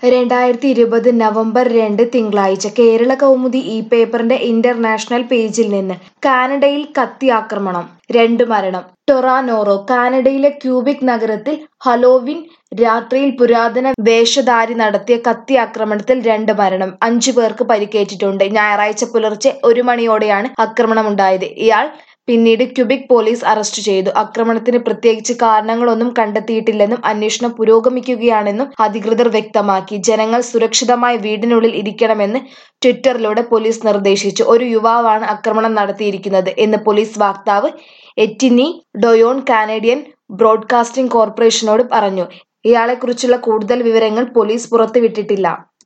2020 November 2 തിങ്കളാഴ്ച കേരള കൗമുദി ഈ പേപ്പറിന്റെ ഇന്റർനാഷണൽ പേജിൽ നിന്ന് കാനഡയിൽ കത്തിയാക്രമണം 2 മരണം. ടൊറാനോറോ കാനഡയിലെ ക്യൂബിക് നഗരത്തിൽ ഹലോവിൻ രാത്രിയിൽ പുരാതന വേഷധാരി നടത്തിയ കത്തിയാക്രമണത്തിൽ 2 മരണം, 5 പേർക്ക് പരിക്കേറ്റിട്ടുണ്ട്. ഞായറാഴ്ച പുലർച്ചെ 1 മണിയോടെയാണ് ആക്രമണമുണ്ടായത്. ഇയാൾ പിന്നീട് ക്യൂബിക് പോലീസ് അറസ്റ്റ് ചെയ്തു. ആക്രമണത്തിന് പ്രത്യേകിച്ച് കാരണങ്ങളൊന്നും കണ്ടെത്തിയിട്ടില്ലെന്നും അന്വേഷണം പുരോഗമിക്കുകയാണെന്നും അധികൃതർ വ്യക്തമാക്കി. ജനങ്ങൾ സുരക്ഷിതമായി വീടിനുള്ളിൽ ഇരിക്കണമെന്ന് ട്വിറ്ററിലൂടെ പോലീസ് നിർദ്ദേശിച്ചു. ഒരു യുവാവാണ് ആക്രമണം നടത്തിയിരിക്കുന്നത് എന്ന് പോലീസ് വക്താവ് എറ്റിനി ഡൊയോൺ കാനഡിയൻ ബ്രോഡ്കാസ്റ്റിംഗ് കോർപ്പറേഷനോട് പറഞ്ഞു. ഇയാളെക്കുറിച്ചുള്ള കൂടുതൽ വിവരങ്ങൾ പോലീസ് പുറത്തുവിട്ടിട്ടില്ല.